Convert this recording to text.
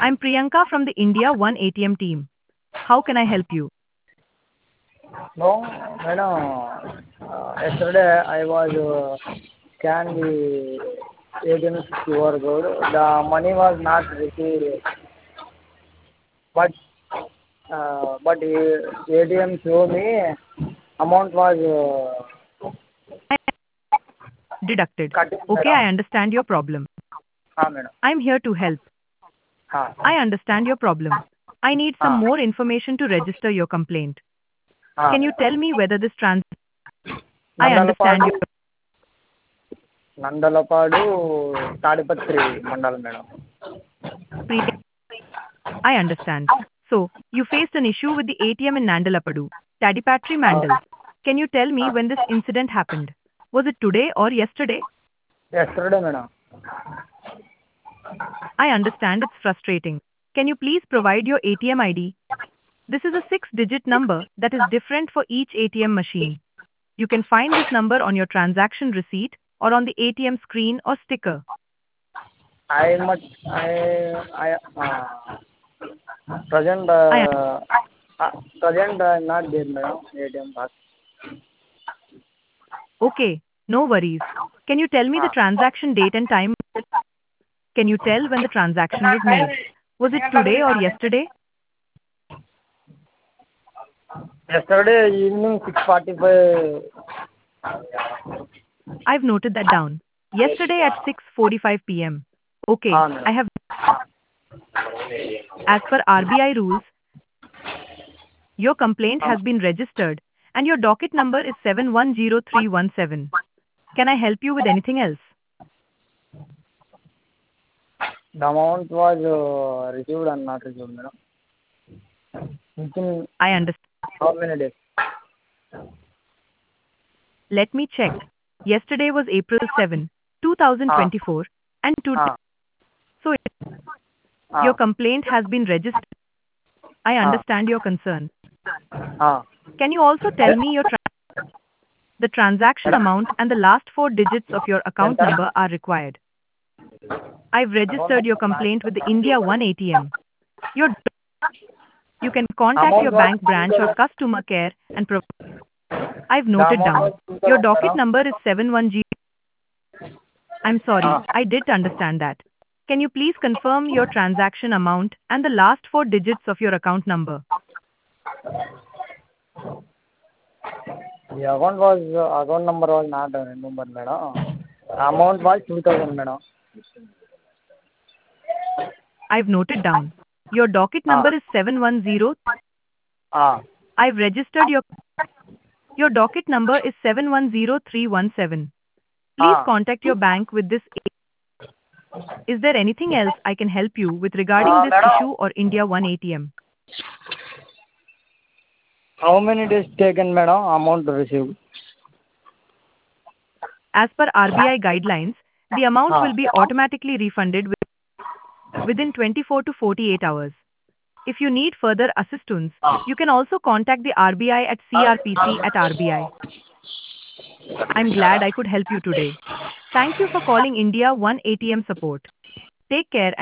I'm Priyanka from the India One ATM team. How can I help you? No, madam. Yesterday I was scanned the ATM QR code. The money was not received, but ATM show me amount was Deducted. cutting, Okay, madam. I understand your problem. Madam. I'm here to help. हाँ I understand your problem. I need some हाँ more information to register your complaint. हाँ Can you tell madam. me whether this trans I understand Nandalapadu your Nandalapadu Tadipatri మండలం madam. pre- I understand. So, you faced an issue with the ATM in Nandalapadu, Tadipatri Mandal. Can you tell me when this incident happened? Was it today or yesterday? Yesterday madam. I understand it's frustrating. Can you please provide your ATM ID? This is a six-digit number that is different for each ATM machine. You can find this number on your transaction receipt or on the ATM screen or sticker. I present I not there madam ATM card. Okay, no worries. Can you tell me the transaction date and time? Can you tell when the transaction was made? Was it today or yesterday? Yesterday evening 6:45. I've noted that down. Yesterday at 6:45 p.m. Okay, Madam. I have. As per RBI rules, your complaint has been registered and your docket number is 710317. Can I help you with anything else? The amount was received and not received madam. Within I understand. how many days? Let me check. Yesterday was April 7, 2024, and today. हाँ So your हाँ complaint has been registered. I हाँ understand your concern. हाँ Can you also tell me the transaction madam. amount and the last four digits of your account Enter. number are required? I've registered your complaint with the India One ATM. Your, you can contact your Amount was bank branch or 2000. customer care and I've The noted amount was down. Your 2000 docket madam. number is 710. I'm sorry, हाँ I did understand that. Can you please confirm your transaction amount and the last four digits of your account number? the account number was not remembered madam. Amount was 2000 madam. I've noted down. Your docket हाँ number is 710. हाँ I've registered your docket number is 710317. Please हाँ. contact your bank with this. Is there anything else I can help you with regarding this Madam, issue or India One ATM? how many days taken madam amount received? As per RBI guidelines, the amount हाँ will be automatically refunded within 24 to 48 hours. If you need further assistance, you can also contact the RBI at CRPC at RBI. I'm glad I could help you today. Thank you for calling India One ATM support. Take care and